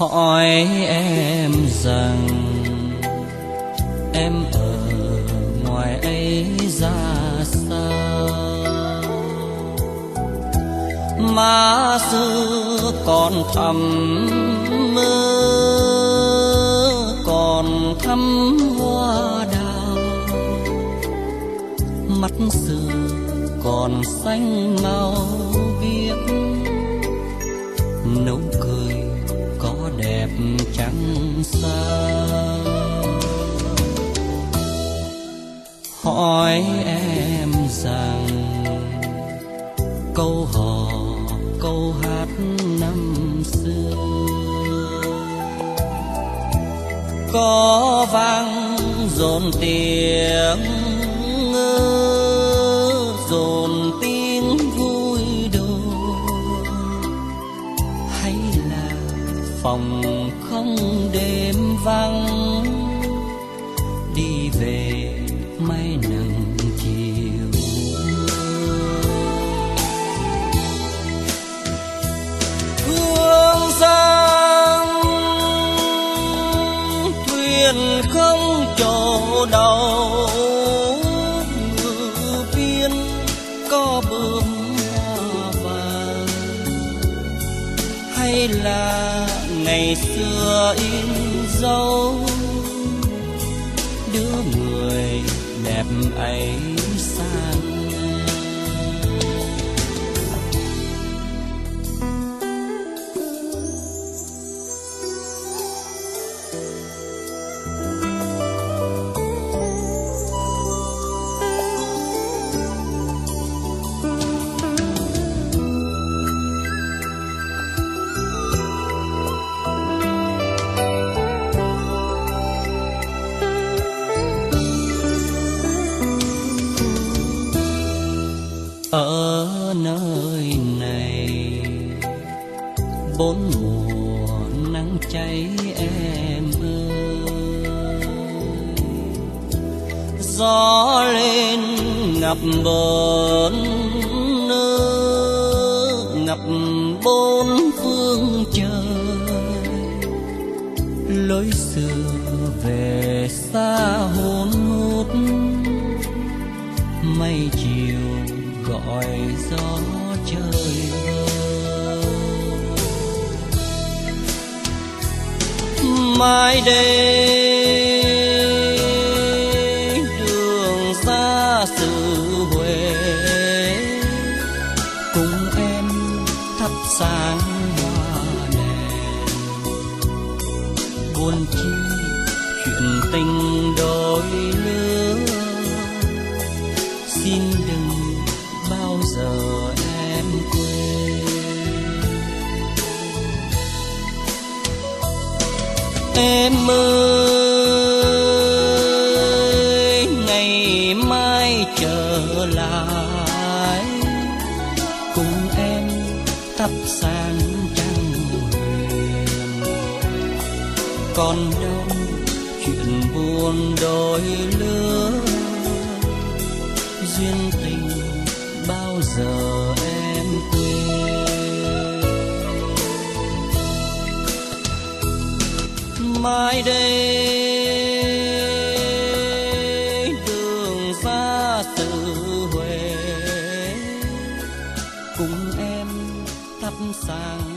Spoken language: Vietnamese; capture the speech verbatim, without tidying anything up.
hỏi em rằng em ở ngoài ấy ra sao, má xưa còn thầm mơ, còn thắm hoa đào, mắt xưa còn xanh màu biếc, nụ cười có đẹp chẳng sao. Hỏi em rằng câu hò câu hát năm xưa có vang dồn tiếng dồn tiếng vui đùa, hay là phòng không đêm vắng đi về mây nắng chiều. Hương giang thuyền không chỗ đầu, ngự viên có bướm hoa vàng, hay là ngày xưa in dấu đứa người đẹp ấy sang. Ở nơi này bốn mùa nắng cháy em ơi, gió lên ngập bốn nơi, ngập bốn phương trời, lối xưa về xa hôn hút, mây chiều gọi gió trời vơi. Mai đây đường xa xứ Huế, cùng em thắp sáng hoa đèn, buồn chi chuyện tình đôi lứa, xin đừng bao giờ em quên. Em ơi ngày mai trở lại, cùng em thắp sáng trăng huyền, còn đâu chuyện buồn đôi lứa, duyên tình bao giờ em quên. Mai đây đường xa xứ Huế, cùng em thắp sáng